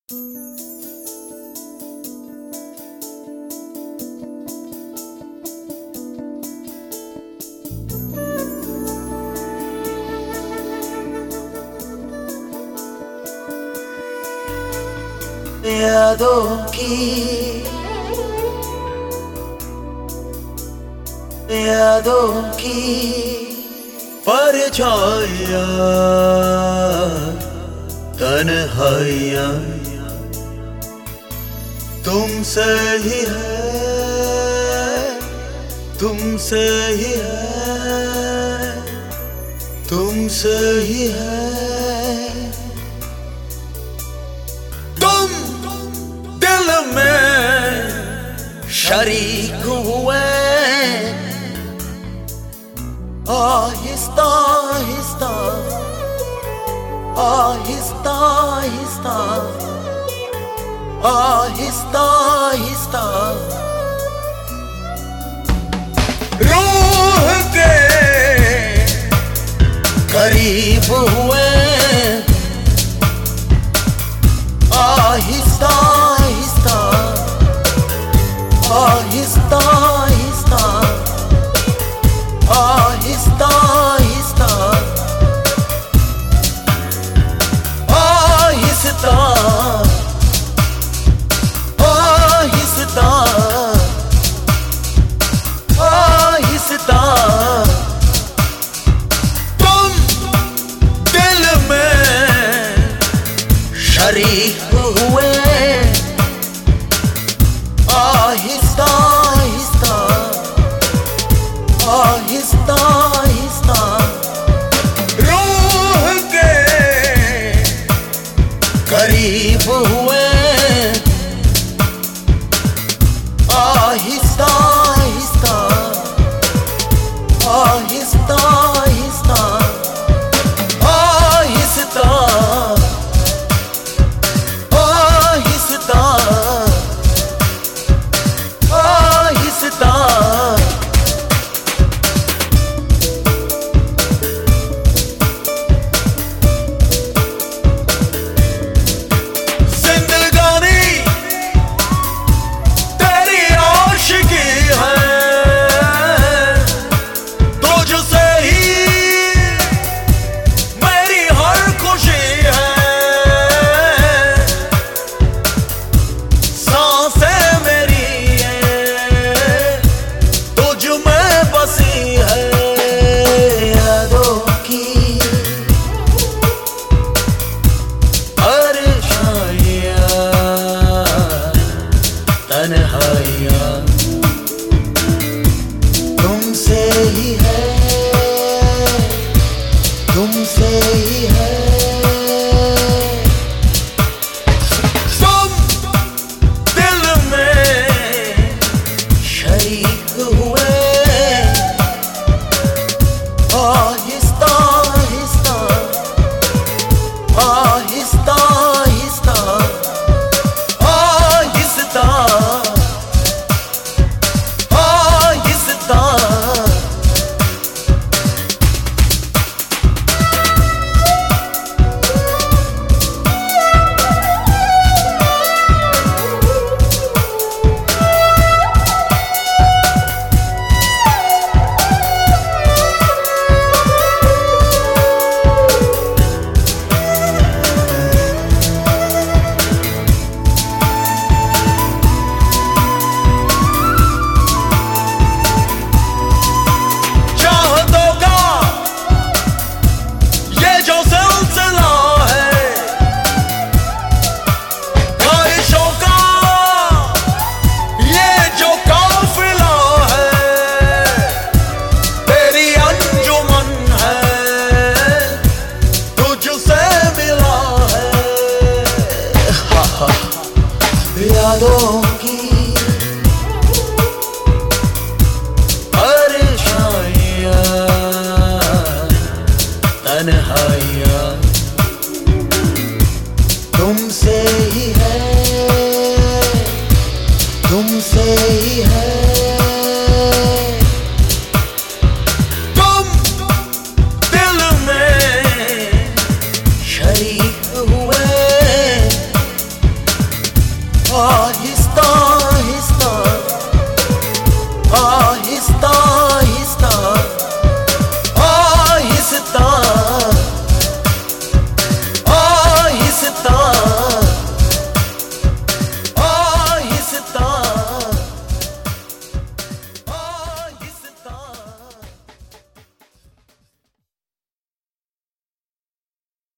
यादों की परछाइयाँ तन्हाइयाँ तुमसे ही है, तुमसे ही है, तुमसे ही है। तुम दिल में शरीक हुए, आहिस्ता आहिस्ता आहिस्ता आहिस्ता आहिस्ता आहिस्ता रूह के करीब हुए, आहिस्ता आहिस्ता आहिस्ता आहिस्ता आहिस्ता आहिस्ता आहिस्ता आहिस्ता आहिस्ता तुम दिल में शरीक हुए, आहिस्ता आहिस्ता आहिस्ता आहिस्ता रूह के करीब हुए, आहिस्ता आहिस्ता आहिस्ता आहिस्ता आहिस्ता आहिस्ता आहिस्ता तन्हाइयाँ तुमसे ही है, तुमसे ही है। तुम दिल में शरीक हुए, आहिस्ता आहिस्ता आहिस्ता आहिस्ता आहिस्ता यादों की परछाइयाँ तन्हाइयाँ तुमसे ही